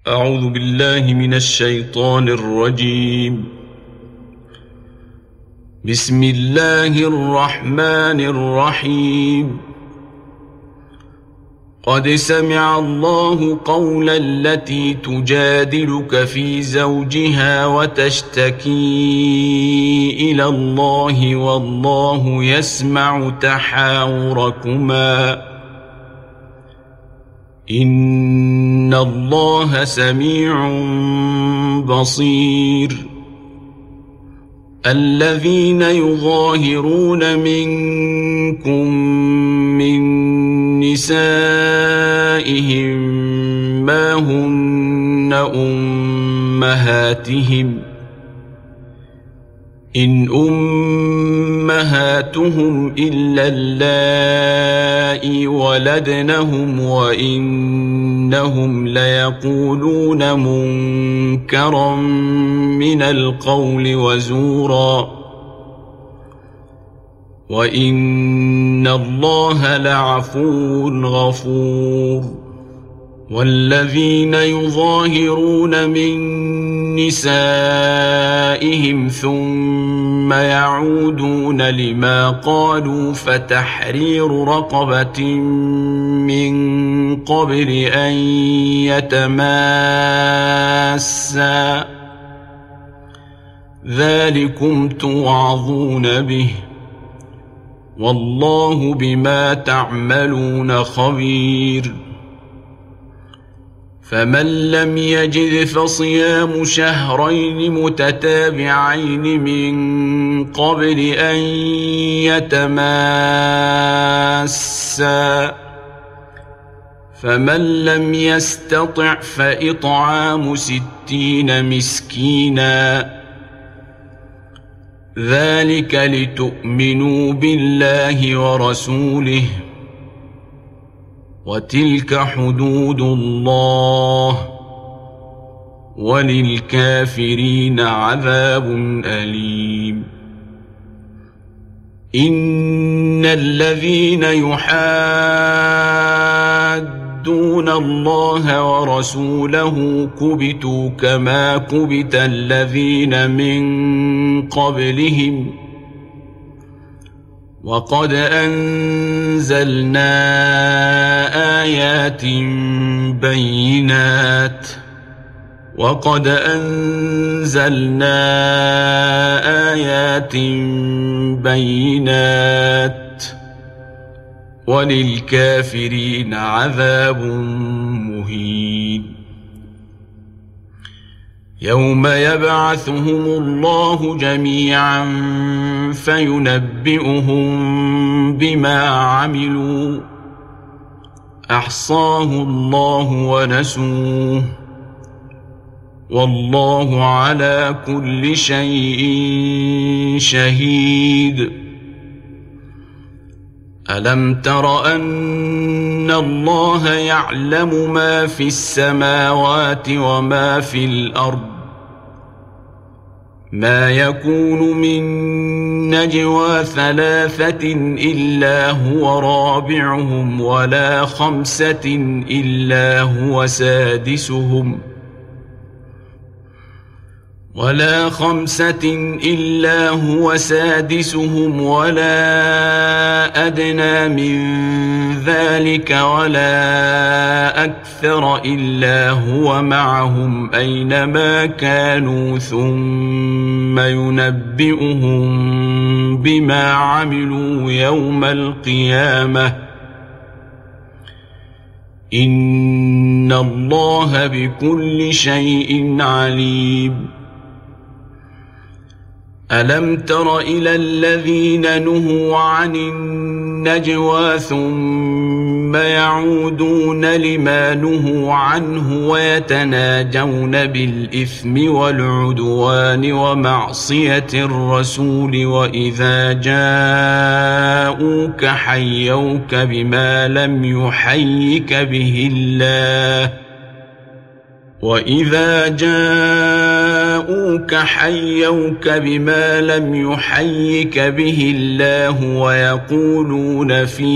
أعوذ بالله من الشيطان الرجيم. بسم الله الرحمن الرحيم. قد سمع الله قول التي تجادلك في زوجها وتشتكي إلى الله والله يسمع تحاوركما إن الله سميع بصير. الذين يظاهرون منكم من نسائهم ما هن أمهاتهم إن أمهاتهم إلا اللائي ولدنهم وإنهم ليقولون منكرا من القول وزورا وإن الله لعفو غفور. والذين يظاهرون من نسائهم ثم يعودون لما قالوا فتحرير رقبة من قبل أن يتماسا ذلكم توعظون به والله بما تعملون خبير. فمن لم يجد فصيام شهرين متتابعين من قبل أن يتماسا فمن لم يستطع فإطعام 60 مسكينا ذلك لتؤمنوا بالله ورسوله وتلك حدود الله وللكافرين عذاب أليم. إن الذين يحادون الله ورسوله كبتوا كما كبت الذين من قبلهم وقد أنزلنا آيات بينات وللكافرين عذاب مهين. يوم يبعثهم الله جميعا فينبئهم بما عملوا أحصاه الله ونسوه والله على كل شيء شهيد. ألم تر أن الله يعلم ما في السماوات وما في الأرض ما يكون من نجوى 3 إلا هو رابعهم ولا 5 إلا هو سادسهم ولا أدنى من ذلك ولا أكثر إلا هو معهم أينما كانوا ثم ينبئهم بما عملوا يوم القيامة إن الله بكل شيء عليم. ألم تر إلى الذين نهوا عن النجوى ثم يعودون لما نهوا عنه ويتناجون بالإثم والعدوان ومعصية الرسول وإذا جاءوك حيوك بما لم يحيك به الله وإذا جاءوك حيوك بما لم يحيك به الله ويقولون في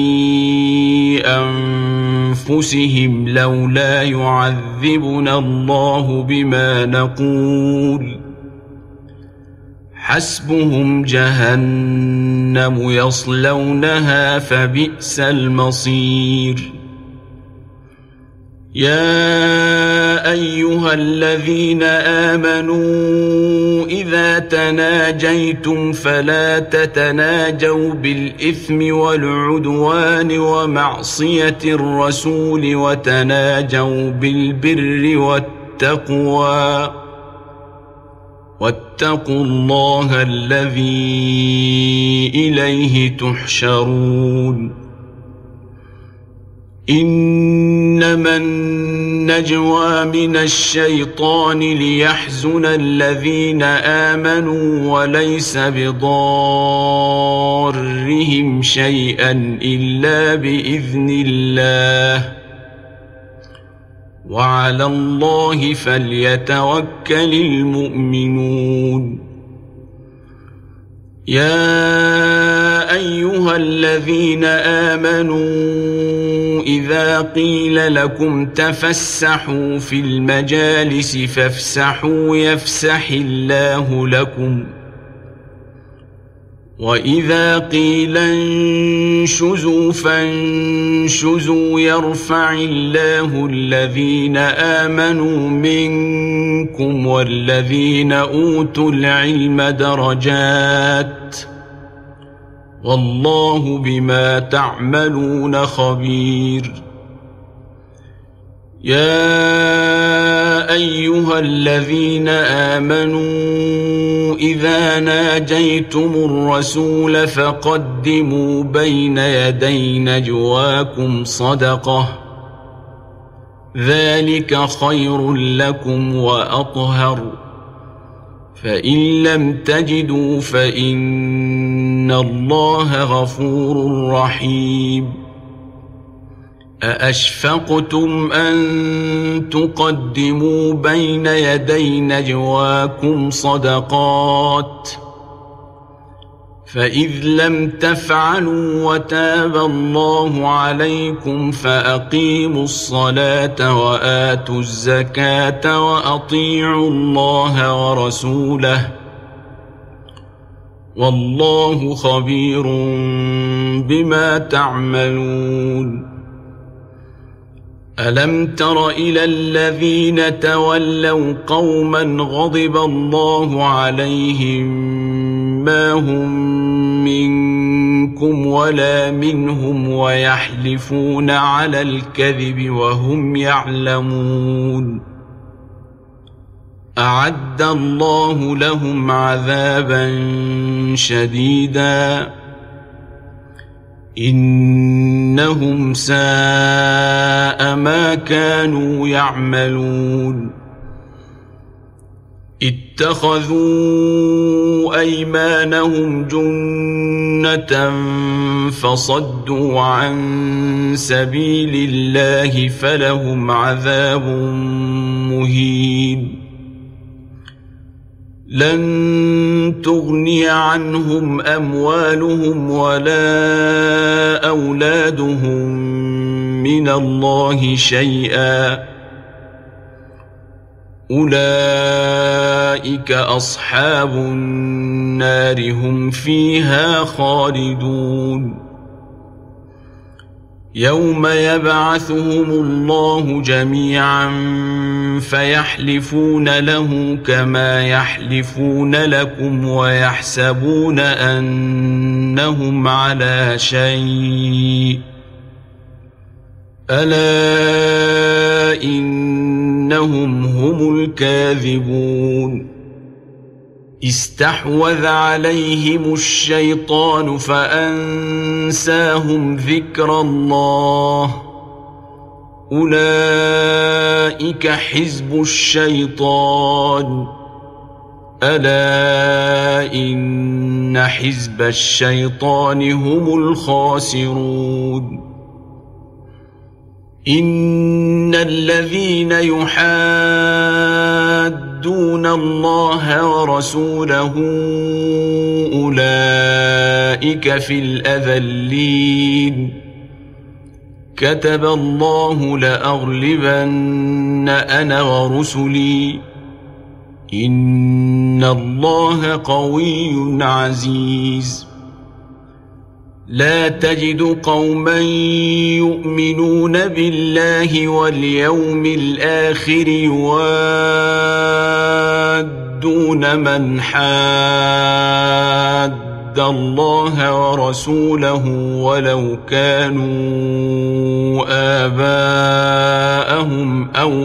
أنفسهم لولا يعذبنا الله بما نقول حسبهم جهنم يصلونها فبئس المصير يا أيها الذين آمنوا إذا تناجيتم فلا تتناجوا بالإثم والعدوان ومعصية الرسول وتناجوا بالبر والتقوى واتقوا الله الذي إليه تحشرون إنما النجوى من الشيطان ليحزن الذين آمنوا وليس بضارهم شيئا إلا بإذن الله وعلى الله فليتوكل المؤمنون يا أيها الذين آمنوا إذا قيل لكم تفسحوا في المجالس فافسحوا يفسح الله لكم وإذا قيل انشزوا فانشزوا يرفع الله الذين آمنوا منكم والذين أوتوا العلم درجات والله بما تعملون خبير يا أيها الذين آمنوا إذا ناجيتم الرسول فقدموا بين يدي نجواكم صدقة ذلك خير لكم وأطهر فإن لم تجدوا فإن الله غفور رحيم أأشفقتم أن تقدموا بين يدي نجواكم صدقات فإذ لم تفعلوا وتاب الله عليكم فأقيموا الصلاة وآتوا الزكاة وأطيعوا الله ورسوله والله خبير بما تعملون ألم تر إلى الذين تولوا قوما غضب الله عليهم ما هم منكم ولا منهم ويحلفون على الكذب وهم يعلمون أعد الله لهم عذابا شديدا إنهم ساء ما كانوا يعملون اتخذوا أيمانهم جنة فصدوا عن سبيل الله فلهم عذاب مهين لن تغني عنهم أموالهم ولا أولادهم من الله شيئا أولئك أصحاب النار هم فيها خالدون يوم يبعثهم الله جميعا فيحلفون له كما يحلفون لكم ويحسبون أنهم على شيء ألا إنهم هم الكاذبون استحوذ عليهم الشيطان فأنساهم ذكر الله أولئك حزب الشيطان ألا إن حزب الشيطان هم الخاسرون إن الذين يحادون الله ورسوله أولئك في الأذلين كتب الله لأغلبن أنا ورسلي إن الله قوي عزيز لا تجد قوما يؤمنون بالله واليوم الآخر يوادون من حاد الله ورسوله ولو كانوا آباءهم أو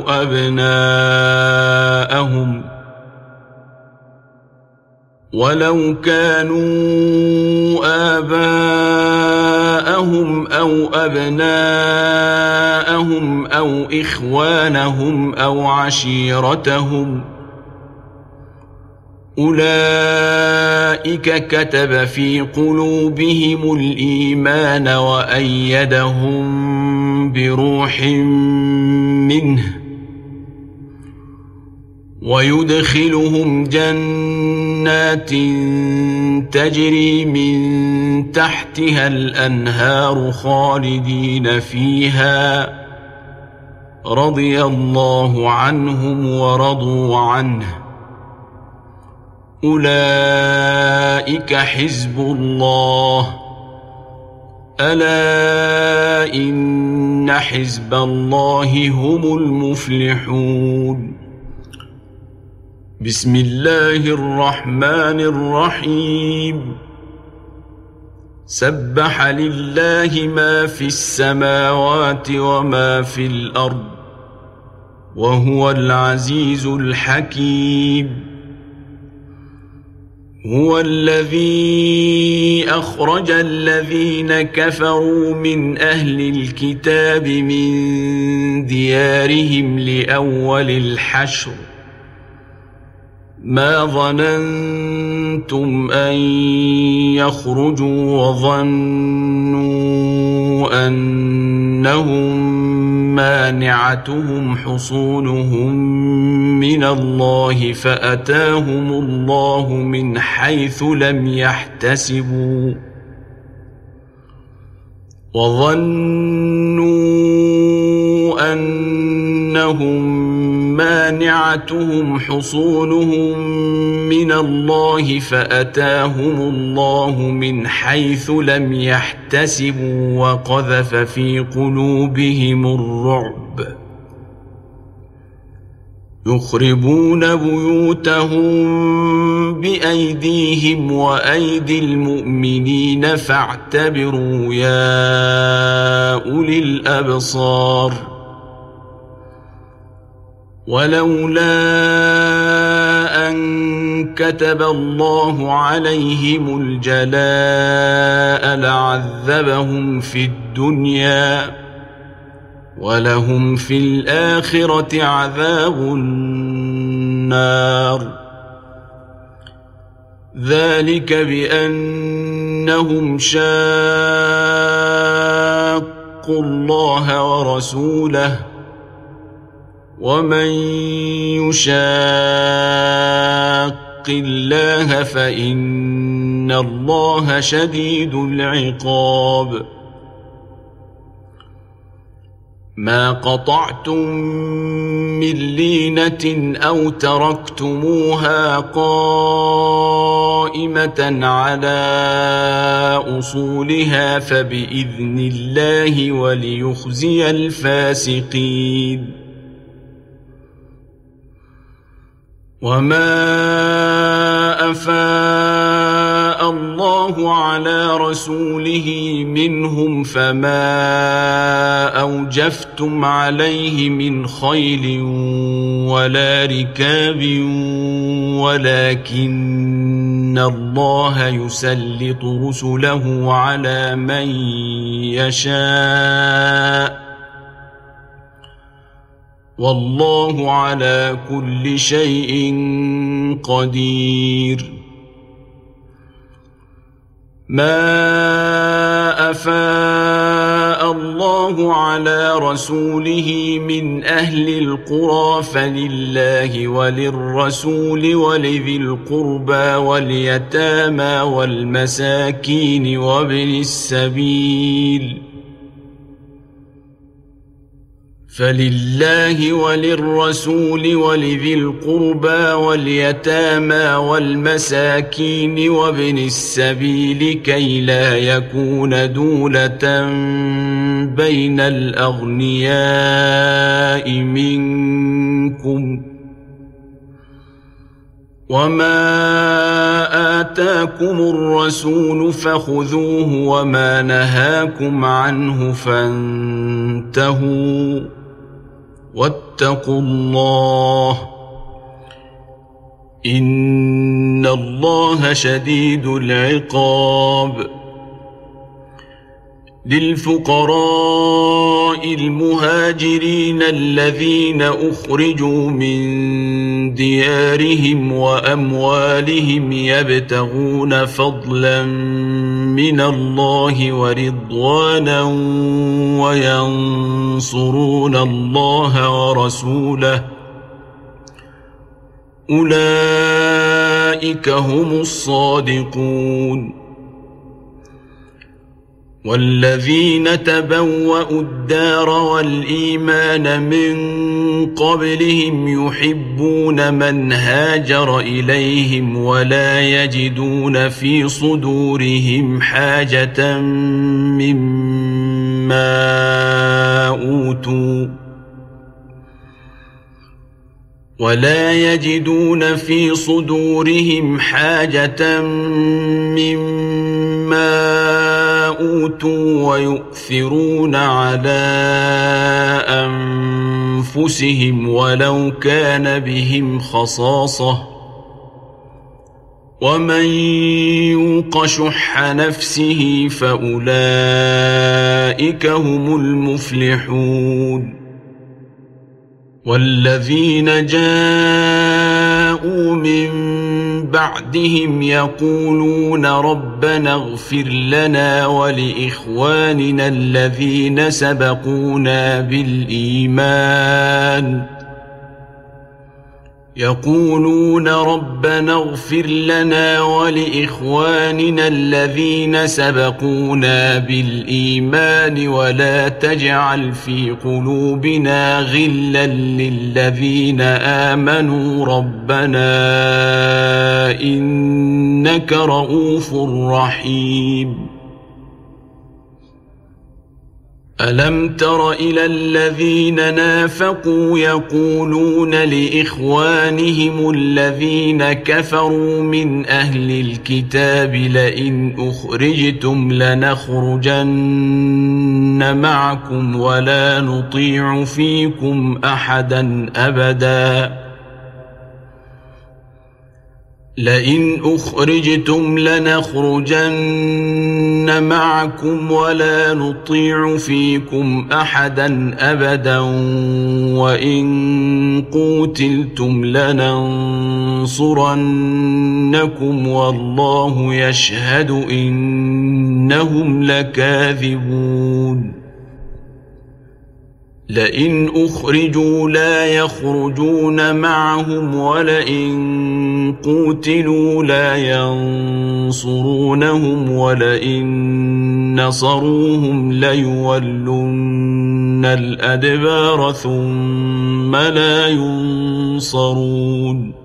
أبناءهم أو إخوانهم أو عشيرتهم أولئك كتب في قلوبهم الإيمان وأيدهم بروح منه ويدخلهم جنات تجري من تحتها الأنهار خالدين فيها رضي الله عنهم ورضوا عنه أولئك حزب الله ألا إن حزب الله هم المفلحون بسم الله الرحمن الرحيم سبح لله ما في السماوات وما في الأرض وهو العزيز الحكيم هو الذي أخرج الذين كفروا من أهل الكتاب من ديارهم لأول الحشر ما ظننتم أن يخرجوا وظنوا أنهم مانعتهم حصونهم من الله فأتاهم الله من حيث لم يحتسبوا وظنوا أنهم مانعتهم حصونهم من الله فأتاهم الله من حيث لم يحتسبوا وقذف في قلوبهم الرعب يخربون بيوتهم بأيديهم وأيدي المؤمنين فاعتبروا يا أولي الأبصار ولولا أن كتب الله عليهم الجلاء لعذبهم في الدنيا ولهم في الآخرة عذاب النار ذلك بأنهم شاقوا الله ورسوله ومن يشاق الله فإن الله شديد العقاب ما قطعتم من لينة أو تركتموها قائمة على أصولها فبإذن الله وليخزي الفاسقين وما أفاء الله على رسوله منهم فما أوجفتم عليه من خيل ولا ركاب ولكن الله يسلط رسله على من يشاء والله على كل شيء قدير ما أفاء الله على رسوله من أهل القرى فلله وللرسول ولذي القربى واليتامى والمساكين وابن السبيل فلله وللرسول ولذي القربى واليتامى والمساكين وابن السبيل كي لا يكون دولة بين الأغنياء منكم وما آتاكم الرسول فخذوه وما نهاكم عنه فانتهوا واتقوا الله إن الله شديد العقاب للفقراء المهاجرين الذين أخرجوا من ديارهم وأموالهم يبتغون فضلا من الله ورضوانا وينصرون الله ورسوله أولئك هم الصادقون والذين تبوأوا الدار والإيمان من قبلهم يحبون من هاجر إليهم ولا يجدون في صدورهم حاجة مما أوتوا ويؤثرون على أنفسهم ولو كان بهم خصاصة ومن يوق شح نفسه فأولئك هم المفلحون والذين جاءوا من بعدهم يقولون ربنا اغفر لنا ولإخواننا الذين سبقونا بالإيمان ولا تجعل في قلوبنا غلا للذين آمنوا ربنا إنك رؤوف رحيم ألم تر إلى الذين نافقوا يقولون لإخوانهم الذين كفروا من أهل الكتاب لئن أخرجتم لنخرجن معكم ولا نطيع فيكم أحدا أبدا وإن قوتلتم لننصرنكم والله يشهد إنهم لكاذبون لئن أخرجوا لا يخرجون معهم ولئن قوتلوا لا ينصرونهم ولئن نصروهم ليولن الأدبار ثم لا ينصرون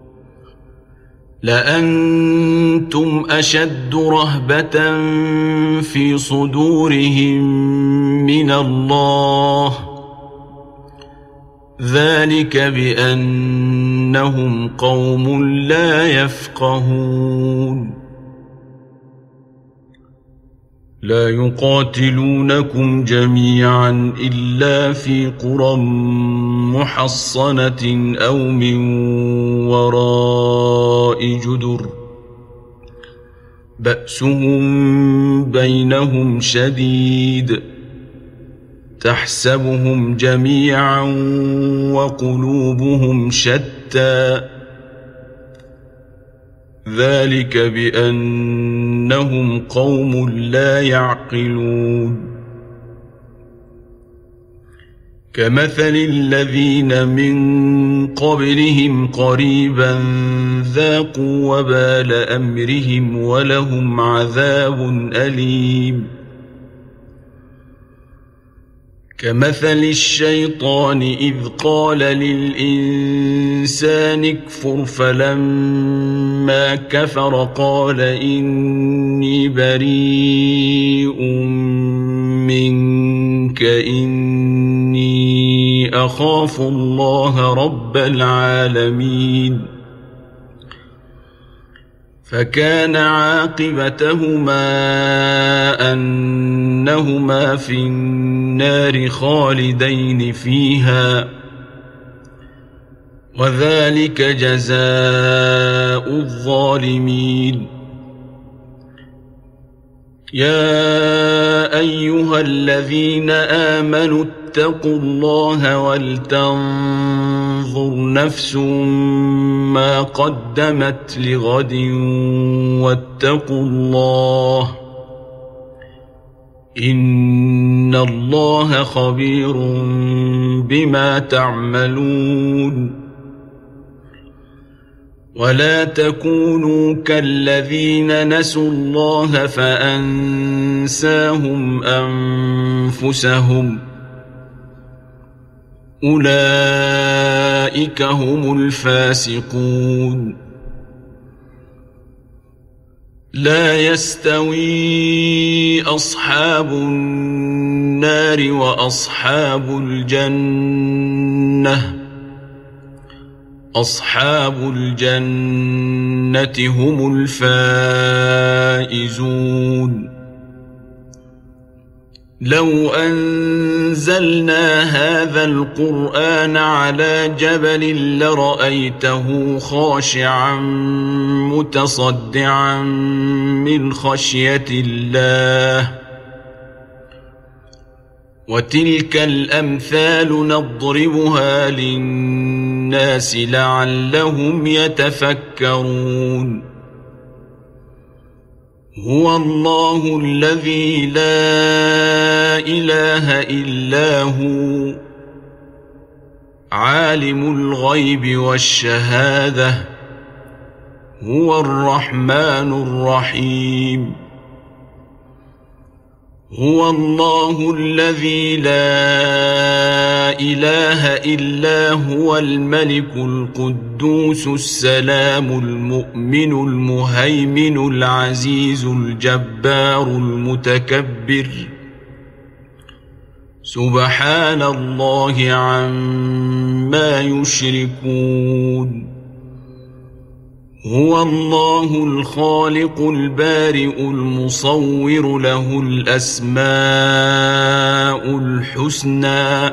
لأنتم أشد رهبة في صدورهم من الله ذلك بأنهم قوم لا يفقهون لا يقاتلونكم جميعا إلا في قرى محصنة أو من وراء جدر بأسهم بينهم شديد تحسبهم جميعا وقلوبهم شتى ذلك بأن إنهم قوم لا يعقلون كمثل الذين من قبلهم قريبا ذاقوا وبال أمرهم ولهم عذاب أليم كمثل الشيطان إذ قال للإنسان اكفر فلما كفر قال إني بريء منك إني أخاف الله رب العالمين فكان عاقبتهما أنهما في النار خالدين فيها وذلك جزاء الظالمين يا أيها الذين آمنوا اتقوا الله ولتنظر نفس ما قدمت لغد واتقوا الله إن الله خبير بما تعملون ولا تكونوا كالذين نسوا الله فأنساهم أنفسهم أولئك هم الفاسقون لا يستوي أصحاب النار وأصحاب الجنة أصحاب الجنة هم الفائزون لو أنزلنا هذا القرآن على جبل لرأيته خاشعا متصدعا من خشية الله وتلك الأمثال نضربها للناس لعلهم يتفكرون هو الله الذي لا إله إلا هو عالم الغيب والشهادة هو الرحمن الرحيم هو الله الذي لا إله إلا هو الملك القدوس السلام المؤمن المهيمن العزيز الجبار المتكبر سبحان الله عما يشركون هو الله الخالق البارئ المصور له الأسماء الحسنى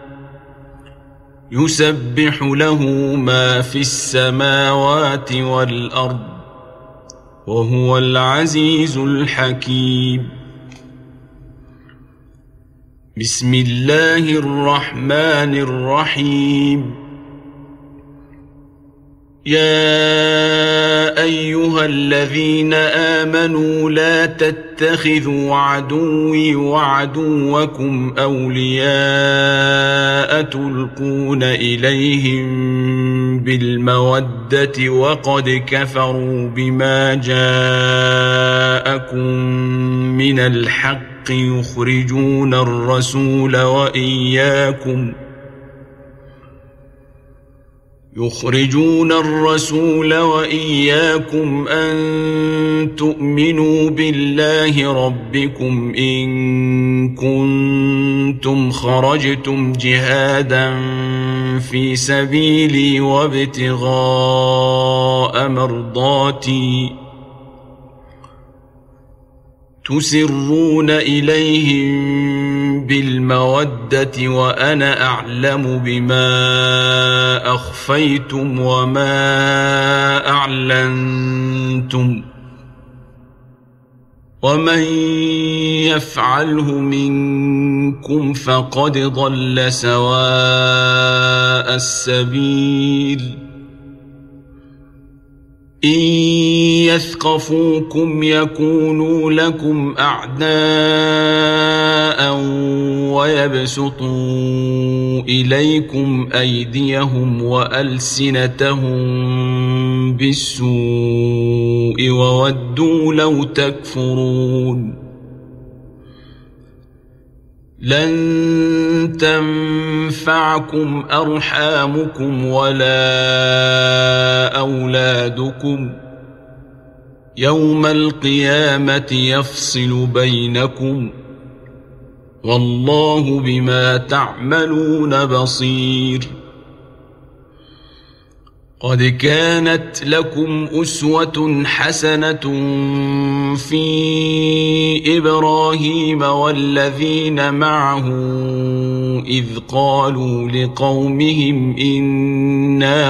يسبح له ما في السماوات والأرض وهو العزيز الحكيم بسم الله الرحمن الرحيم يا أيها الذين آمنوا لا تتخذوا عدوي وعدوكم أولياء تلقون إليهم بالمودة وقد كفروا بما جاءكم من الحق يخرجون الرسول وإياكم أن تؤمنوا بالله ربكم إن كنتم خرجتم جهادا في سبيلي وابتغاء مرضاتي تسرون إليهم بالمودة وأنا أعلم بما أخفيتم وما أعلنتم ومن يفعله منكم فقد ضل سواء السبيل إن يثقفوكم يكونوا لكم أعداء ويبسطوا إليكم أيديهم وألسنتهم بالسوء وودوا لو تكفرون لن تنفعكم أرحامكم ولا أولادكم يوم القيامة يفصل بينكم والله بما تعملون بصير قد كانت لكم أسوة حسنة في إبراهيم والذين معه إذ قالوا لقومهم إنا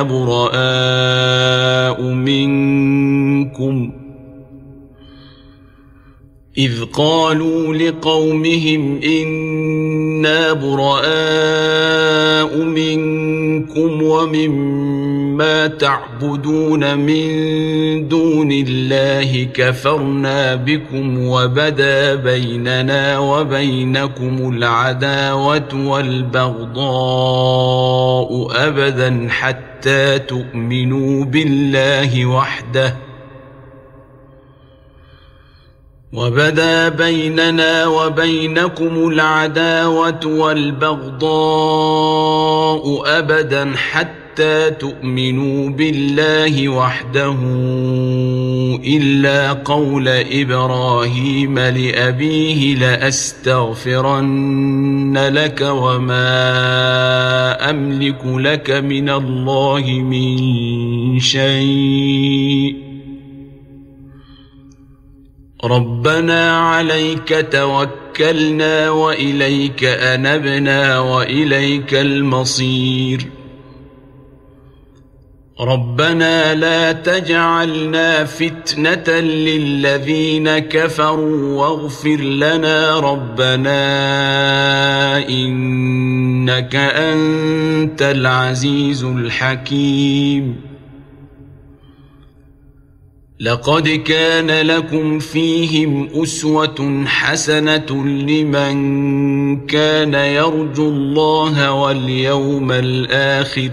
براء منكم ومما تعبدون من دون الله كفرنا بكم وبدا بيننا وبينكم العداوة والبغضاء أبدا حتى تؤمنوا بالله وحده إلا قول إبراهيم لأبيه لأستغفرن لك وما أملك لك من الله من شيء ربنا عليك توكلنا وإليك أنبنا وإليك المصير ربنا لا تجعلنا فتنة للذين كفروا واغفر لنا ربنا إنك أنت العزيز الحكيم لقد كان لكم فيهم أسوة حسنة لمن كان يرجو الله واليوم الآخر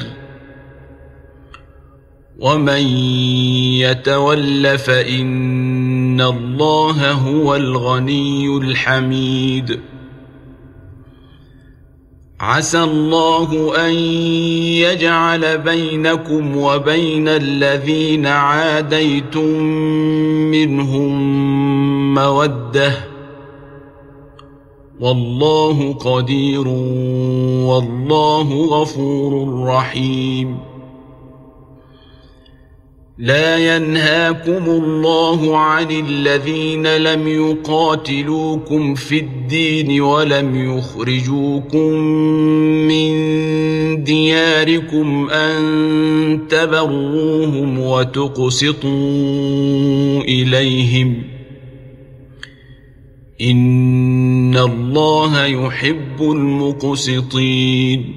ومن يتول فإن الله هو الغني الحميد عسى الله أن يجعل بينكم وبين الذين عاديتم منهم مودة والله قدير والله غفور رحيم لا ينهاكم الله عن الذين لم يقاتلوكم في الدين ولم يخرجوكم من دياركم أن تبروهم وتقسطوا إليهم إن الله يحب المقسطين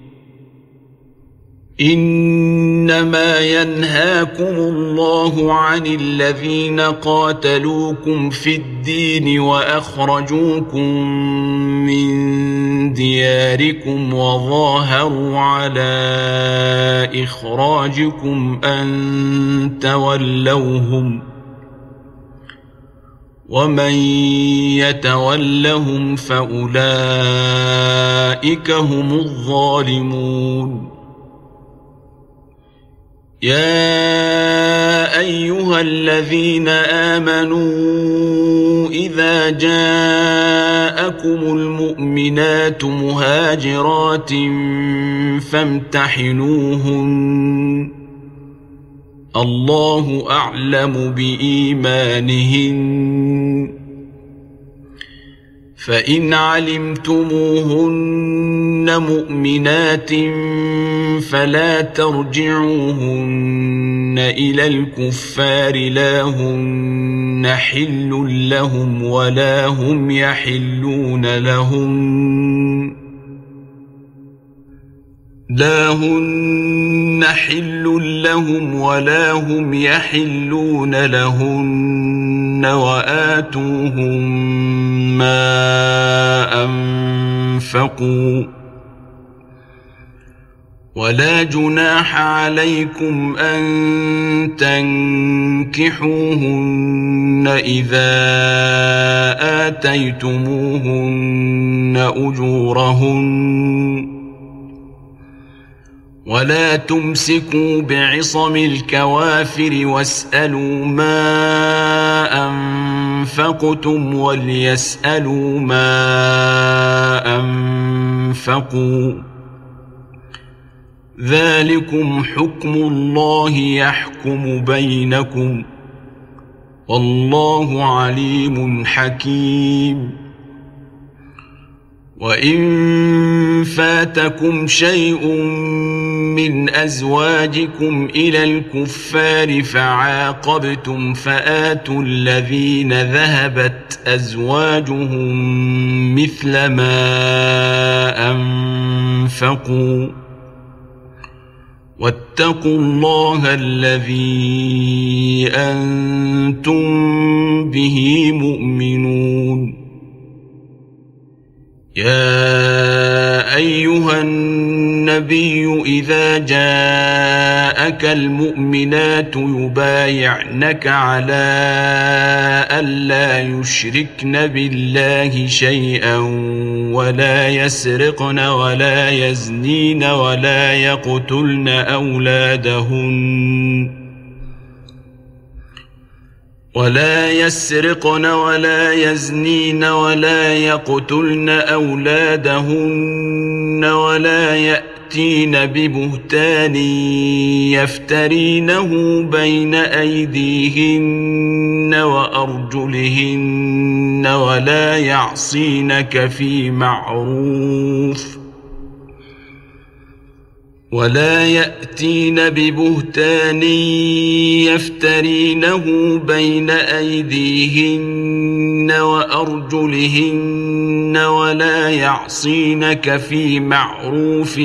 إنما ينهاكم الله عن الذين قاتلوكم في الدين وأخرجوكم من دياركم وظاهروا على إخراجكم أن تولوهم ومن يتولهم فأولئك هم الظالمون يا أيها الذين آمنوا إذا جاءكم المؤمنات مهاجرات فامتحنوهن الله أعلم بإيمانهن فإن علمتموهن مؤمنات فلا ترجعوهن إلى الكفار لا هن حل لهم ولا هم يحلون لهم لا هن حل لهم ولا هم يحلون لهن وآتوهم ما أنفقوا ولا جناح عليكم أن تنكحوهن إذا آتيتموهن أجورهن ولا تمسكوا بعصم الكوافر واسألوا ما أنفقتم وليسألوا ما أنفقوا ذلكم حكم الله يحكم بينكم والله عليم حكيم. وإن فاتكم شيء من أزواجكم إلى الكفار فعاقبتم فآتوا الذين ذهبت أزواجهم مثل ما أنفقوا واتقوا الله الذي أنتم به مؤمنون. يا أيها النبي إذا جاءك المؤمنات يبايعنك على ألا يشركن بالله شيئا ولا يسرقن ولا يزنين ولا يقتلن أولادهن ولا يسرقن ولا يزنين ولا يقتلن أولادهن ولا يأتين ببهتان يفترينه بين أيديهن وأرجلهن ولا يعصينك في معروف ولا يأتين ببهتان يفترينه بين أيديهن وأرجلهن ولا يعصينك في معروف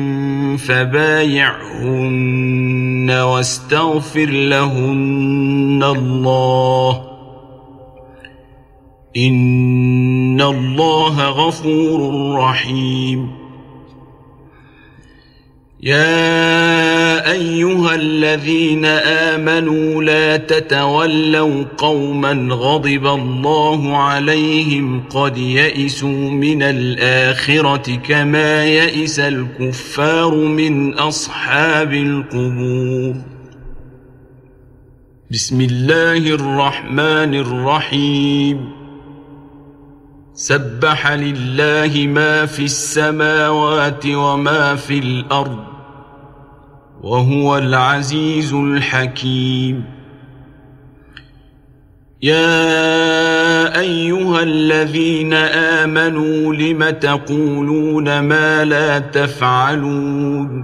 فبايعهن واستغفر لهن الله إن الله غفور رحيم. يا أيها الذين آمنوا لا تتولوا قوما غضب الله عليهم قد يئسوا من الآخرة كما يئس الكفار من أصحاب القبور. بسم الله الرحمن الرحيم. سبح لله ما في السماوات وما في الأرض وهو العزيز الحكيم. يا أيها الذين آمنوا لم تقولون ما لا تفعلون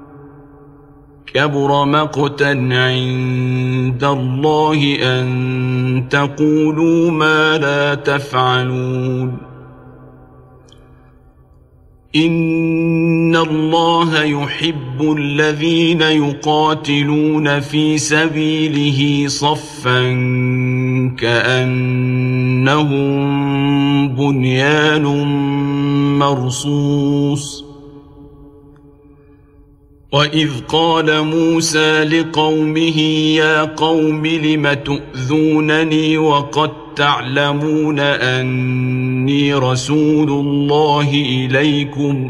كبر مقتا عند الله أن تقولوا ما لا تفعلون. إن الله يحب الذين يقاتلون في سبيله صفا كأنهم بنيان مرصوص. وإذ قال موسى لقومه يا قوم لم تؤذونني وقد تعلمون أني رسول الله إليكم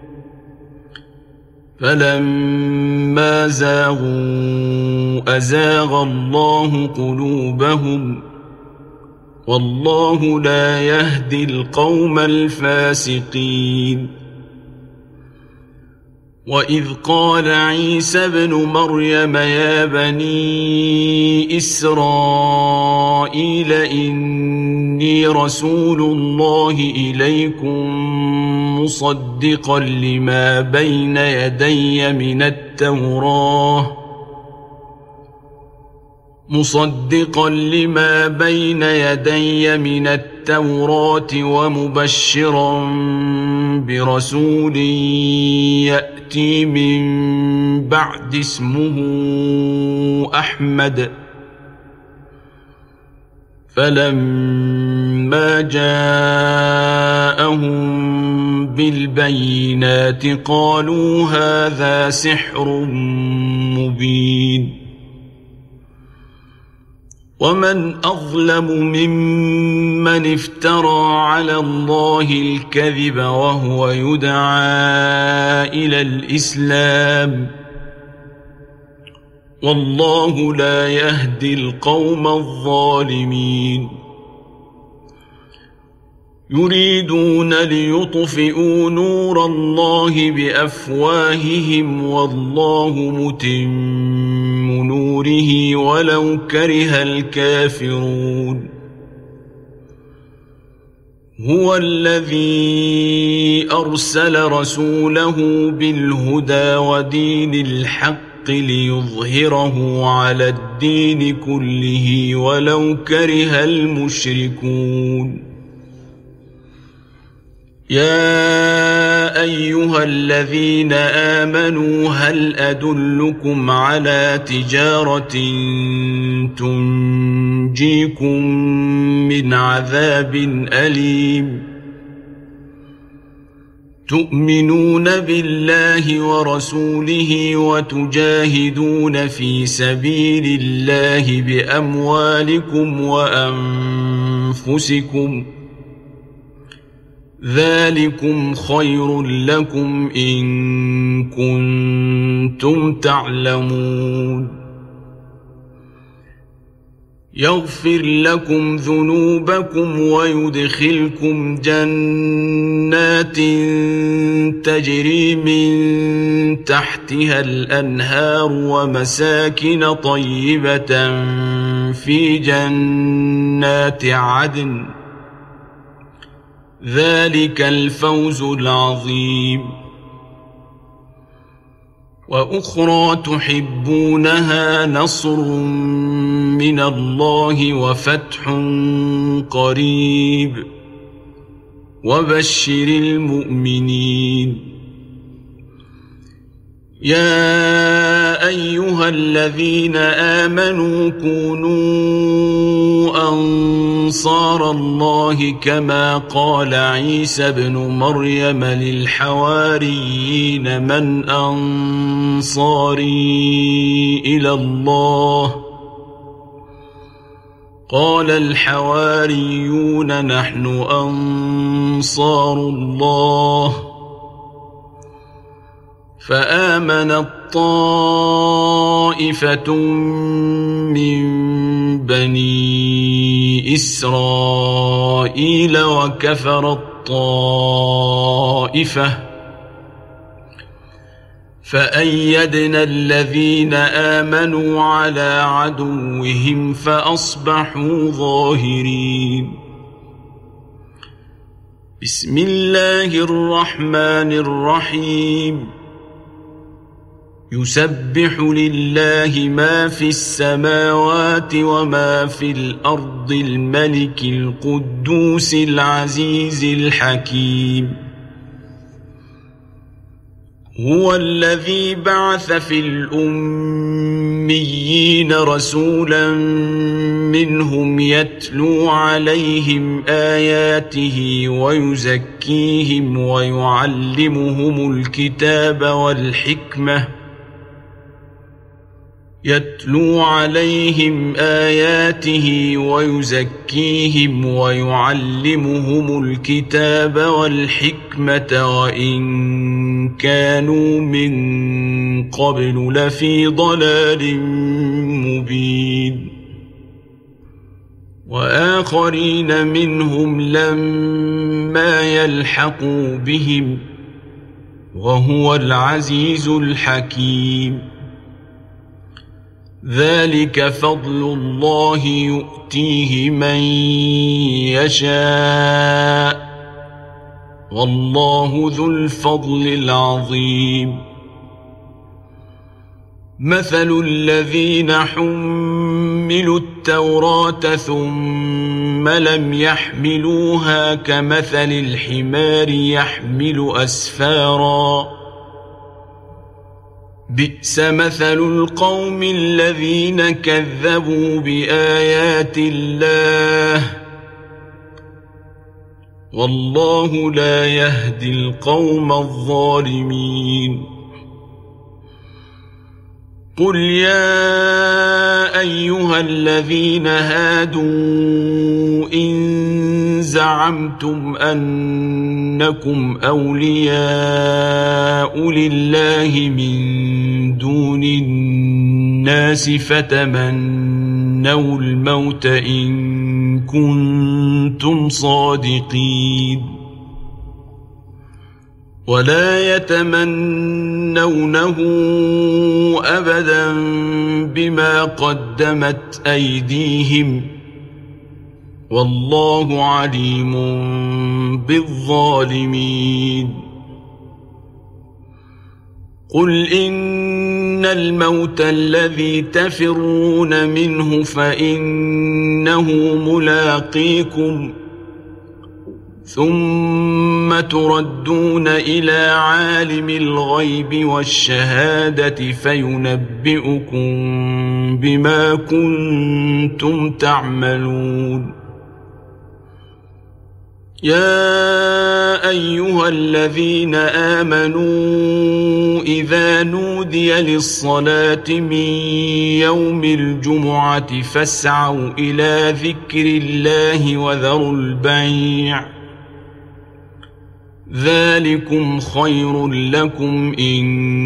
فلما زاغوا أزاغ الله قلوبهم والله لا يهدي القوم الفاسقين. وإذ قال عيسى ابن مريم يا بني إسرائيل إني رسول الله إليكم مصدقا لما بين يدي من التوراة التوراة ومبشرا برسول يأتي من بعد اسمه أحمد. فلما جاءهم بالبينات قالوا هذا سحر مبين. ومن أظلم ممن افترى على الله الكذب وهو يدعى إلى الإسلام، والله لا يهدي القوم الظالمين. يريدون ليطفئوا نور الله بأفواههم والله متم نوره ولو كره الكافرون. هو الذي أرسل رسوله بالهدى ودين الحق ليظهره على الدين كله ولو كره المشركون. يا أيها الذين آمنوا هل أدلكم على تجارة تنجيكم من عذاب أليم؟ تؤمنون بالله ورسوله وتجاهدون في سبيل الله بأموالكم وأنفسكم، ذلكم خير لكم إن كنتم تعلمون. يغفر لكم ذنوبكم ويدخلكم جنات تجري من تحتها الأنهار ومساكن طيبة في جنات عدن، ذلك الفوز العظيم. وأخرى تحبونها نصر من الله وفتح قريب وبشر المؤمنين. يا أيها الذين آمنوا كونوا أنصار الله كما قال عيسى ابن مريم للحواريين من أنصاري إلى الله؟ قال الحواريون نحن أنصار الله. فآمنت طائفة من بني إسرائيل وكفرت طائفة، فأيدنا الذين آمنوا على عدوهم فأصبحوا ظاهرين. بسم الله الرحمن الرحيم. يسبح لله ما في السماوات وما في الأرض الملك القدوس العزيز الحكيم. هو الذي بعث في الأميين رسولا منهم يتلو عليهم آياته ويزكيهم ويعلمهم الكتاب والحكمة وإن كانوا من قبل لفي ضلال مبين. وآخرين منهم لما يلحقوا بهم وهو العزيز الحكيم. ذلك فضل الله يؤتيه من يشاء والله ذو الفضل العظيم. مثل الذين حملوا التوراة ثم لم يحملوها كمثل الحمار يحمل أسفارا بئس مثل القوم الذين كذبوا بآيات الله والله لا يهدي القوم الظالمين قل يا أيها الذين هادوا إن زعمتم أنكم أولياء لله من دون الناس فتمنوا الموت إن كنتم صادقين ولا يتمنونه أبدا بما قدمت أيديهم والله عليم بالظالمين قل إن الموت الذي تفرون منه فإنه ملاقيكم ثم تردون إلى عالم الغيب والشهادة فينبئكم بما كنتم تعملون يا أيها الذين آمنوا إذا نودي للصلاة من يوم الجمعة فاسعوا إلى ذكر الله وذروا البيع ذلكم خير لكم إن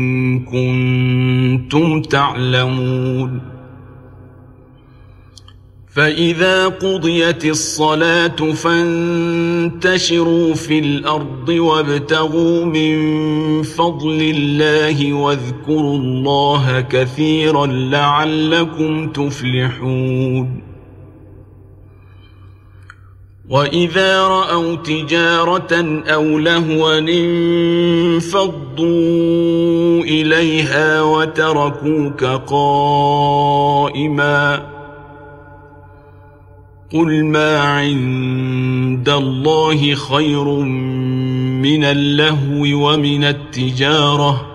كنتم تعلمون فإذا قضيت الصلاة فانتشروا في الأرض وابتغوا من فضل الله واذكروا الله كثيرا لعلكم تفلحون وإذا رأوا تجارة أو لهوا انفضوا إليها وتركوك قائما قل ما عند الله خير من اللهو ومن التجارة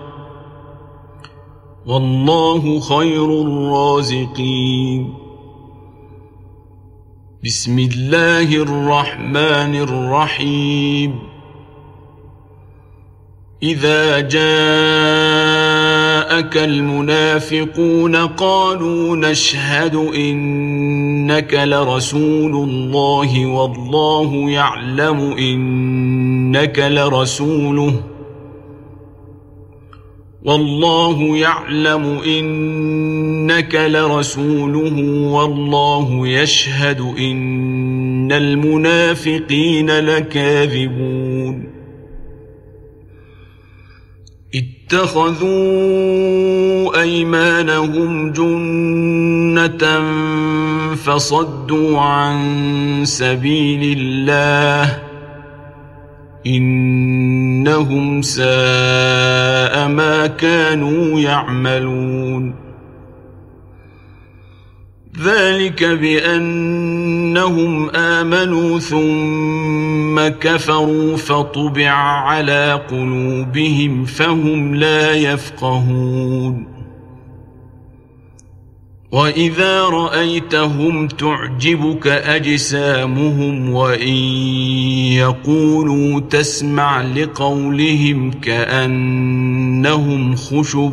والله خير الرازقين بسم الله الرحمن الرحيم إذا جاءك المنافقون قالوا نشهد إنك لرسول الله والله يعلم إنك لرسوله والله يشهد إن المنافقين لكاذبون اتخذوا أيمانهم جنة فصدوا عن سبيل الله إنهم ساء ما كانوا يعملون ذلك بأنهم آمنوا ثم كفروا فطبع على قلوبهم فهم لا يفقهون وإذا رأيتهم تعجبك أجسامهم وإن يقولوا تسمع لقولهم كأنهم خشب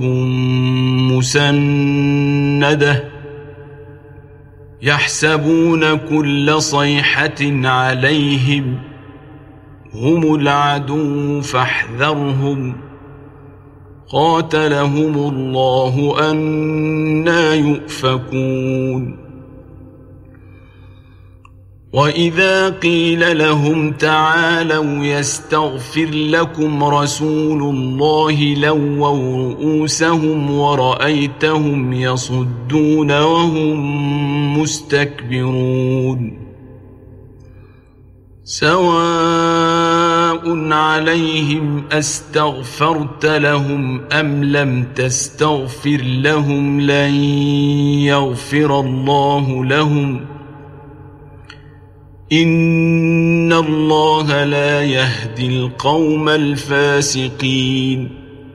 مسندة يحسبون كل صيحة عليهم هم العدو فاحذرهم قاتلهم الله أنى يؤفكون وإذا قيل لهم تعالوا يستغفر لكم رسول الله لووا رؤوسهم ورأيتهم يصدون وهم مستكبرون سواء سواء عليهم أستغفرت لهم أم لم تستغفر لهم لن يغفر الله لهم إن الله لا يهدي القوم الفاسقين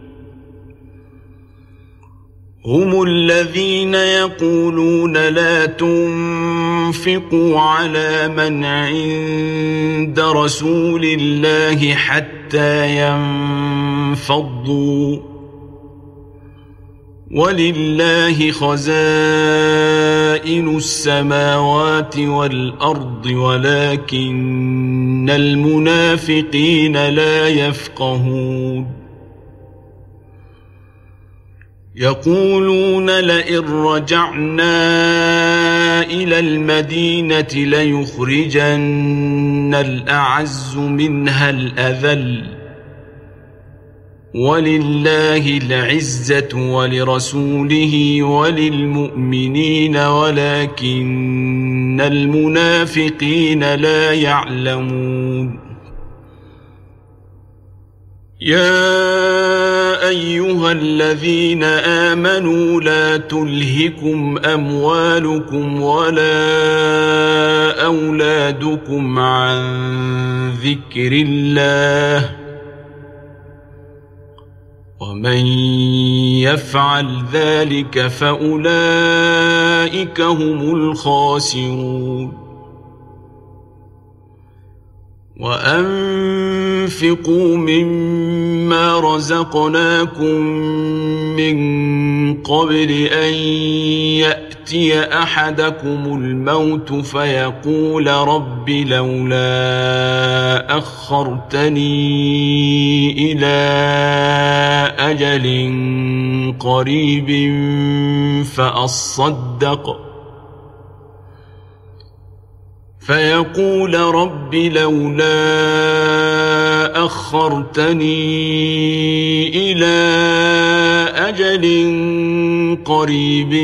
هم الذين يقولون لا تنفقوا على من عند رسول الله حتى ينفضوا ولله خزائن السماوات والأرض ولكن المنافقين لا يفقهون يقولون لئن رجعنا إلى المدينة ليخرجن الأعز منها الأذل ولله العزة ولرسوله وللمؤمنين ولكن المنافقين لا يعلمون يا أيها الذين آمنوا لا تلهكم أموالكم ولا أولادكم عن ذكر الله ومن يفعل ذلك فأولئك هم الخاسرون وأنفقوا مما رزقناكم من قبل أن يأتي أحدكم الموت فيقول رب لولا أخرتني إلى أجل قريب فيقول رب لولا أخرتني إلى أجل قريب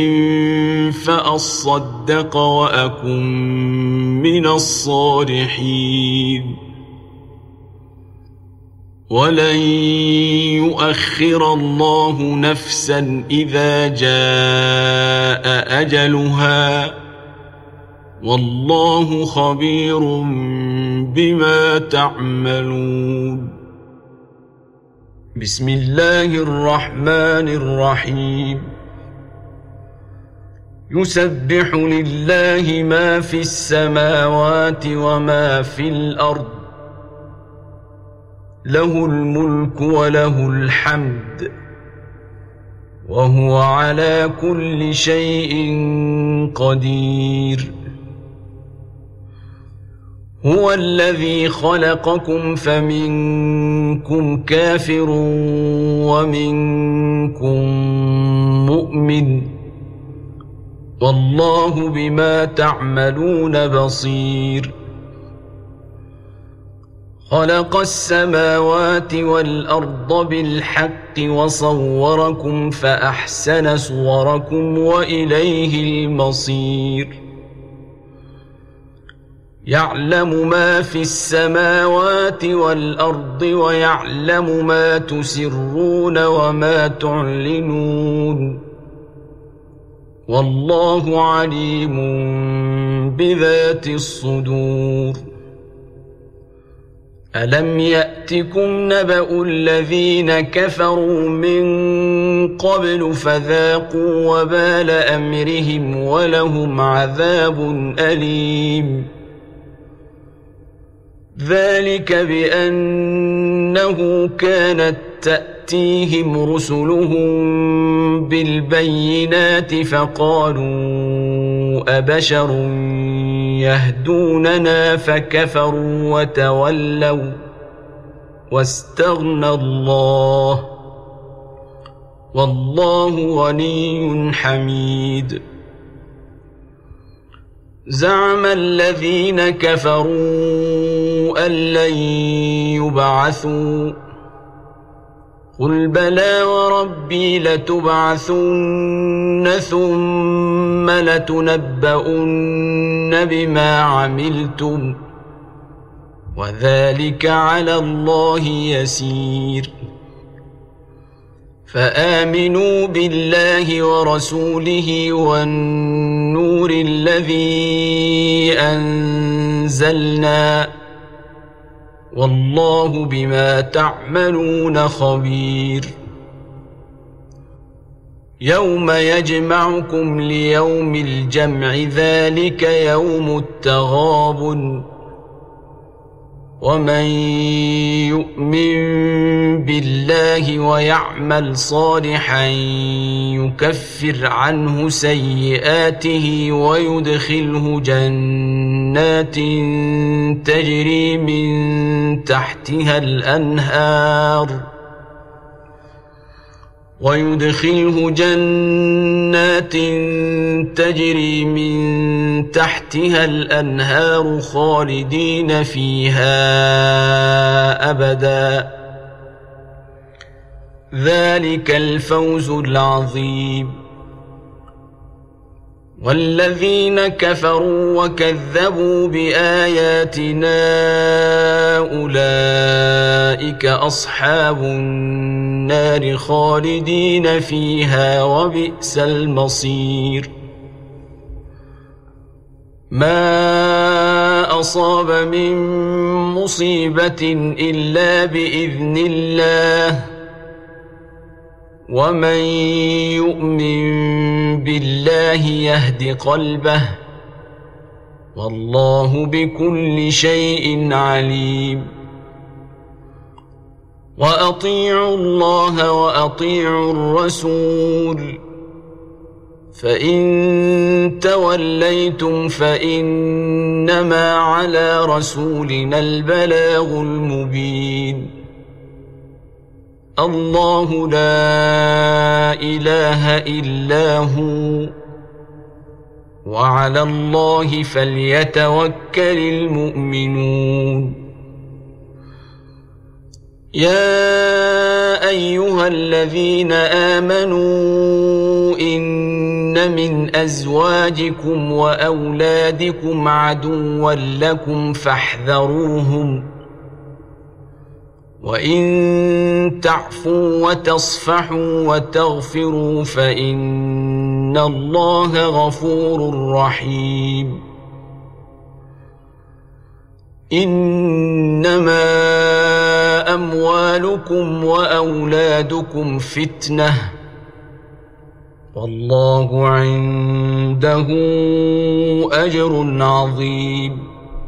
فأصدق وأكن من الصالحين ولن يؤخر الله نفسا إذا جاء أجلها والله خبير بما تعملون بسم الله الرحمن الرحيم يسبح لله ما في السماوات وما في الأرض له الملك وله الحمد وهو على كل شيء قدير هو الذي خلقكم فمنكم كافر ومنكم مؤمن والله بما تعملون بصير خلق السماوات والأرض بالحق وصوركم فأحسن صوركم وإليه المصير يعلم ما في السماوات والأرض ويعلم ما تسرون وما تعلنون والله عليم بذات الصدور ألم يأتكم نبأ الذين كفروا من قبل فذاقوا وبال أمرهم ولهم عذاب أليم ذلك بأنه كانت تأتيهم رسلهم بالبينات فقالوا أبشر يهدوننا فكفروا وتولوا واستغنى الله والله غني حميد زعم الذين كفروا أن لن يبعثوا قل بلى وربي لتبعثن ثم لتنبؤن بما عملتم وذلك على الله يسير فآمنوا بالله ورسوله والنور الذي أنزلنا والله بما تعملون خبير يوم يجمعكم ليوم الجمع ذلك يوم التغابن ومن يؤمن بالله ويعمل صالحا يكفر عنه سيئاته ويدخله جنات تجري من تحتها الأنهار خالدين فيها أبدا ذلك الفوز العظيم والذين كفروا وكذبوا بآياتنا أولئك أصحاب النار خالدين فيها وبئس المصير ما أصاب من مصيبة إلا بإذن الله ومن يؤمن بالله يهد قلبه والله بكل شيء عليم وأطيعوا الله وأطيعوا الرسول فإن توليتم فإنما على رسولنا البلاغ المبين الله لا إله إلا هو وعلى الله فليتوكل المؤمنون يا أيها الذين آمنوا إن من أزواجكم وأولادكم عدوا لكم فاحذروهم وإن تعفوا وتصفحوا وتغفروا فإن الله غفور رحيم إنما أموالكم وأولادكم فتنة والله عنده أجر عظيم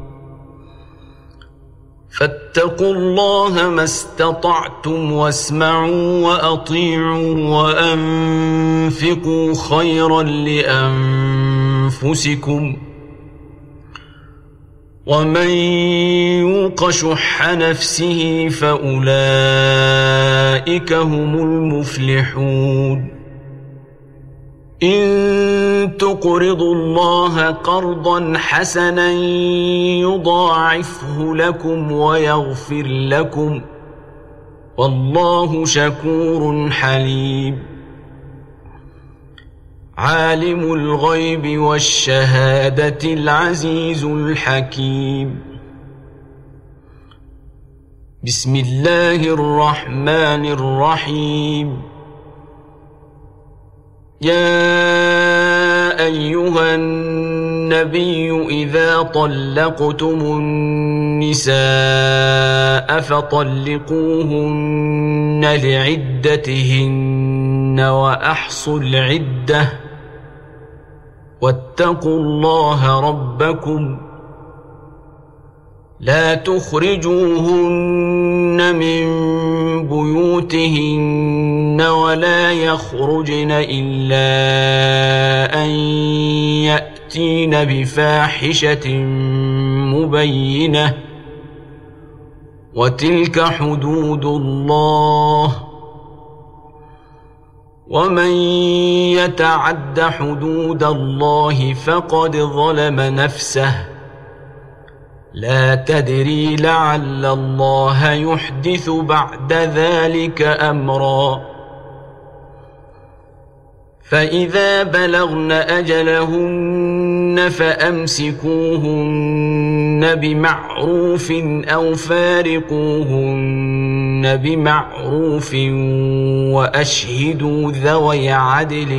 فاتقوا الله ما استطعتم واسمعوا وأطيعوا وأنفقوا خيرا لأنفسكم ومن يوق شح نفسه فأولئك هم المفلحون إن تقرضوا الله قرضا حسنا يضاعفه لكم ويغفر لكم والله شكور حليم عالم الغيب والشهادة العزيز الحكيم بسم الله الرحمن الرحيم يا أيها النبي إذا طلقتم النساء فطلقوهن لعدتهن وأحصوا العدة واتقوا الله ربكم لا تخرجوهن من بيوتهن ولا يخرجن إلا أن يأتين بفاحشة مبينة وتلك حدود الله ومن يتعد حدود الله فقد ظلم نفسه لا تدري لعل الله يحدث بعد ذلك أمرا فإذا بلغن أجلهن فأمسكوهن بمعروف أو فارقوهن بمعروف وأشهدوا ذوي عدل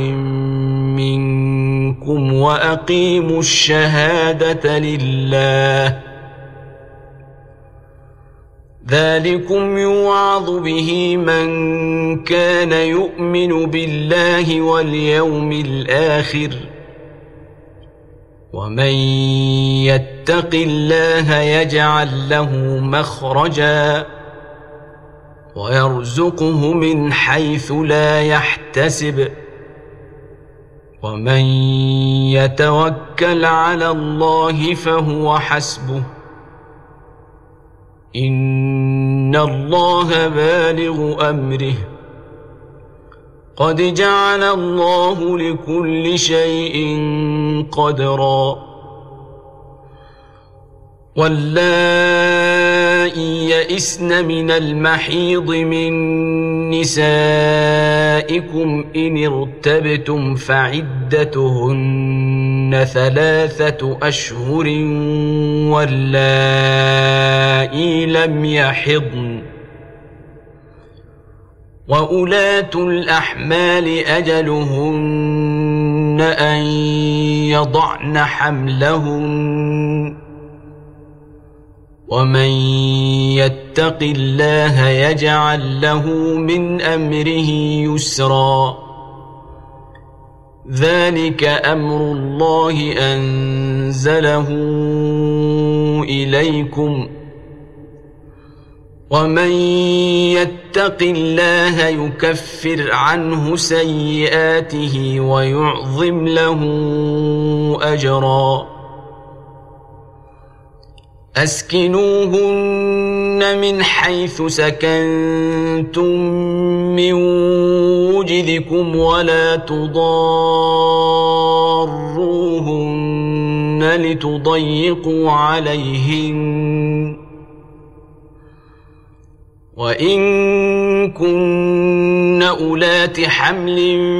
منكم وأقيموا الشهادة لله ذلكم يوعظ به من كان يؤمن بالله واليوم الآخر ومن يتق الله يجعل له مخرجا ويرزقه من حيث لا يحتسب ومن يتوكل على الله فهو حسبه إن الله بالغ أمره قد جعل الله لكل شيء قدرا واللائي يئسن من المحيض من نسائكم إن ارتبتم فعدتهن 3 أشهر واللائي لم يحضن وأولاة الأحمال أجلهن أن يضعن حملهن ومن يتق الله يجعل له من أمره يسرا ذلك أمر الله أنزله إليكم ومن يتق الله يكفر عنه سيئاته ويعظم له أجرا أسكنوهن من حيث سكنتم من وجدكم ولا تضاروهن لتضيقوا عليهن وإن كن أولات حمل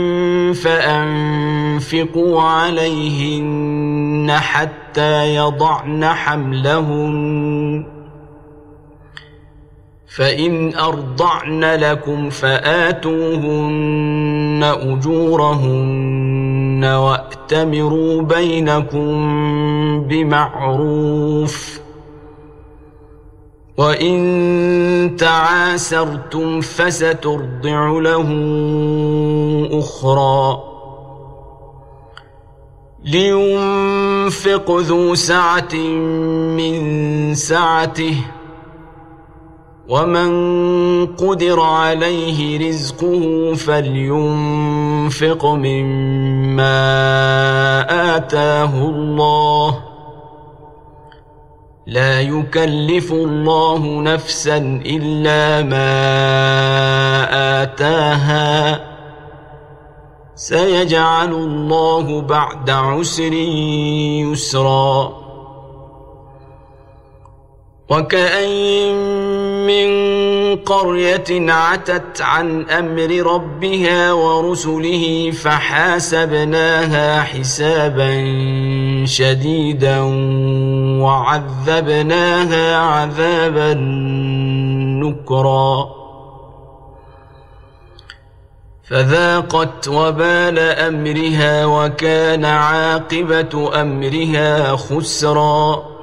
فأنفقوا عليهن حتى يضعن حملهن فإن أرضعن لكم فآتوهن أجورهن وأتمروا بينكم بمعروف وإن تعاسرتم فسترضع له أخرى لينفق ذو سعة من سعته ومن قدر عليه رزقه فلينفق مما آتاه الله لا يكلف الله نفسا إلا ما آتاها سيجعل الله بعد عسر يسرا وكأين من قرية عتت عن أمر ربها ورسله فحاسبناها حسابا شديدا وعذبناها عذابا نكرا فذاقت وبال أمرها وكان عاقبة أمرها خسرا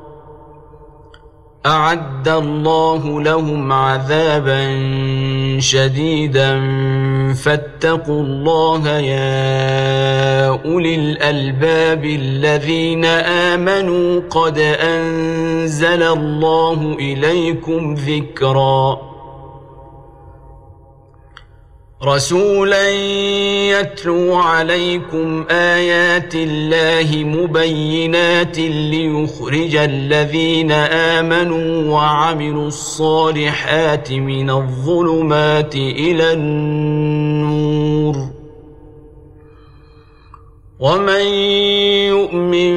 أعد الله لهم عذابا شديدا فاتقوا الله يا أولي الألباب الذين آمنوا قد أنزل الله إليكم ذكرا رسولا يتلو عليكم آيات الله مبينات ليخرج الذين آمنوا وعملوا الصالحات من الظلمات إلى النور ومن يؤمن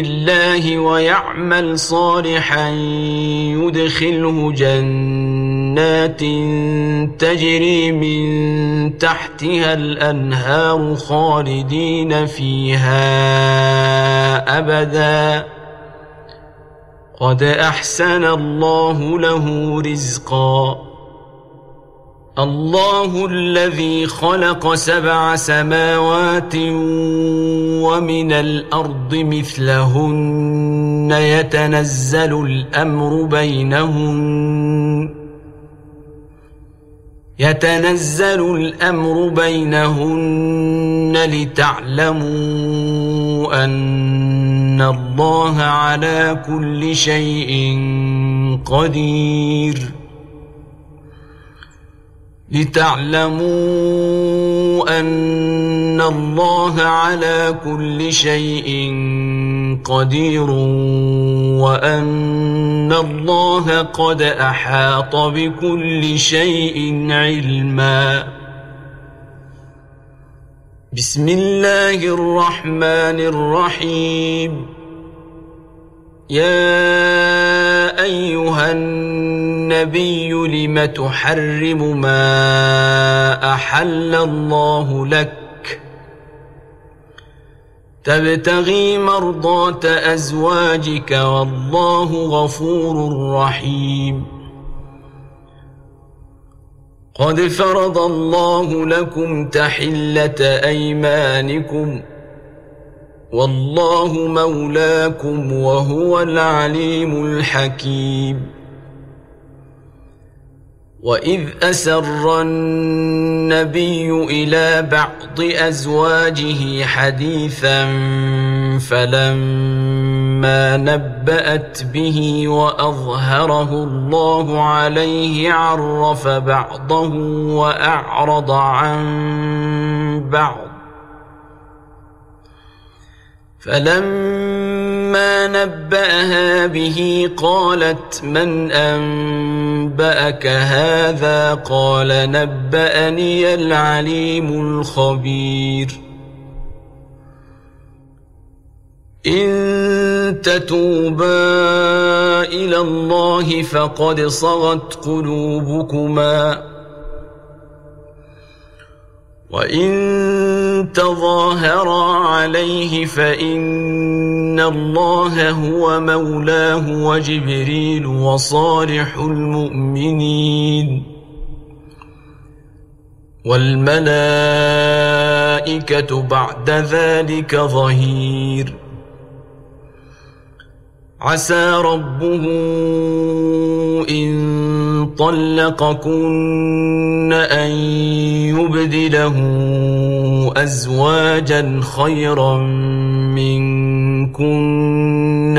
بالله ويعمل صالحا يدخله جنات جنات تجري من تحتها الأنهار خالدين فيها أبدا قد أحسن الله له رزقا الله الذي خلق 7 سماوات ومن الأرض مثلهن يتنزل الأمر بينهن لتعلموا أن الله على كل شيء قدير وأن الله قد أحاط بكل شيء علما بسم الله الرحمن الرحيم يا أيها النبي لم تحرم ما أحل الله لك تبتغي مرضات أزواجك والله غفور رحيم قد فرض الله لكم تحلة أيمانكم والله مولاكم وهو العليم الحكيم وإذ أسر النبي إلى بعض أزواجه حديثا فلما نبأت به وأظهره الله عليه عرف بعضه وأعرض عن بعض فلما نبأها به قالت من أنبأك هذا قال نبأني العليم الخبير إن تتوبا إلى الله فقد صغت قلوبكما وإن تظاهرا عليه فإن الله هو مولاه وجبريل وصالح المؤمنين والملائكة بعد ذلك ظهير عسى ربه إن طلقكن أن يبدله أزواجا خيرا منكن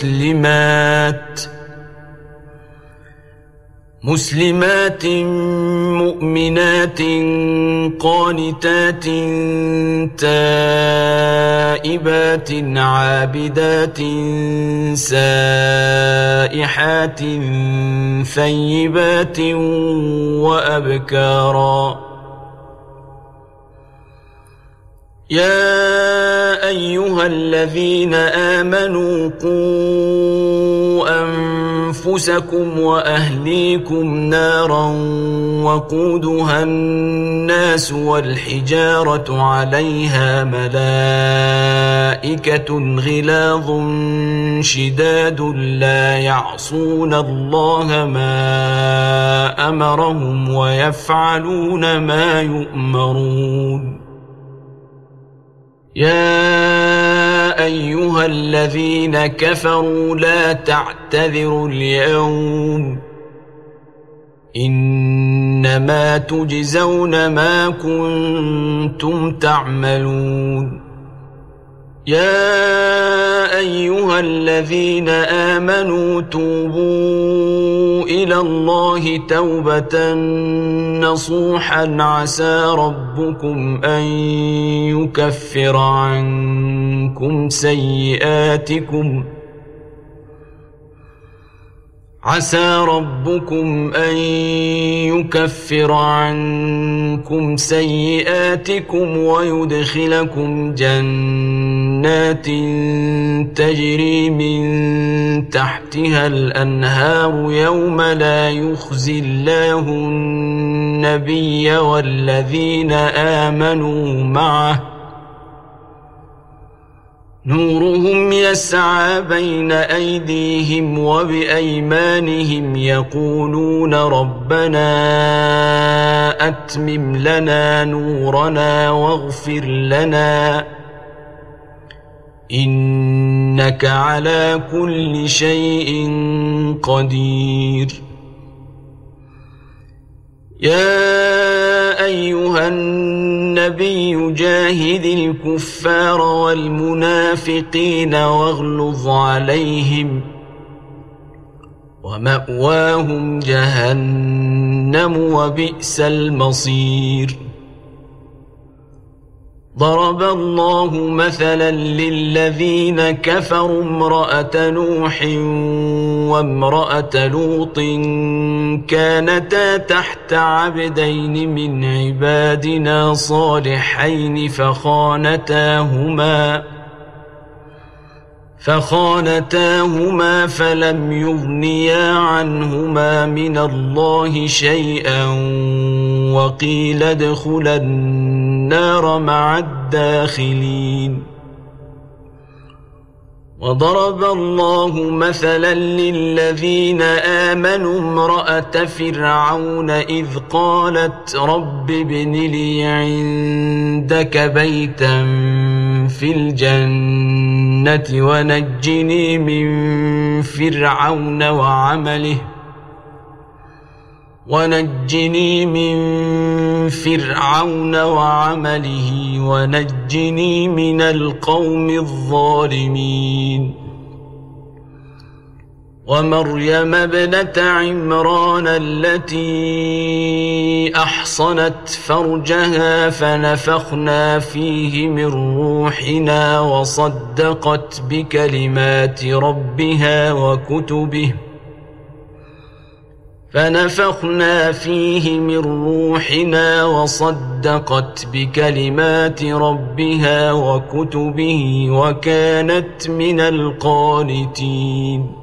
مسلمات مؤمنات قانتات تائبات عابدات سائحات ثيبات وأبكارا يا أيها الذين آمنوا قوا أنفسكم وأهليكم نارا وقودها الناس والحجارة عليها ملائكة غلاظ شداد لا يعصون الله ما أمرهم ويفعلون ما يؤمرون يا أيها الذين كفروا لا تعتذروا اليوم إنما تجزون ما كنتم تعملون يا أيها الذين آمنوا توبوا إلى الله توبة نصوحا عسى ربكم أن يكفر عنكم سيئاتكم ويدخلكم جنات تجري من تحتها الأنهار يوم لا يخزي الله النبي والذين آمنوا معه نورهم يسعى بين أيديهم وبأيمانهم يقولون ربنا أتمم لنا نورنا واغفر لنا إنك على كل شيء قدير. يا أيها النبي جاهد الكفار والمنافقين واغلظ عليهم ومأواهم جهنم وبئس المصير. ضرب الله مثلا للذين كفروا امرأة نوح وامرأة لوط كانتا تحت عبدين من عبادنا صالحين فخانتاهما فلم يغنيا عنهما من الله شيئا وقيل ادخلا النار مع الداخلين. وضرب الله مثلا للذين آمنوا امرأة فرعون إذ قالت رب ابن لي عندك بيتا في الجنة ونجني من فرعون وعمله ونجني من القوم الظالمين. ومريم ابنة عمران التي أحصنت فرجها فنفخنا فيه من روحنا وصدقت بكلمات ربها وكتبه وكانت من القانتين.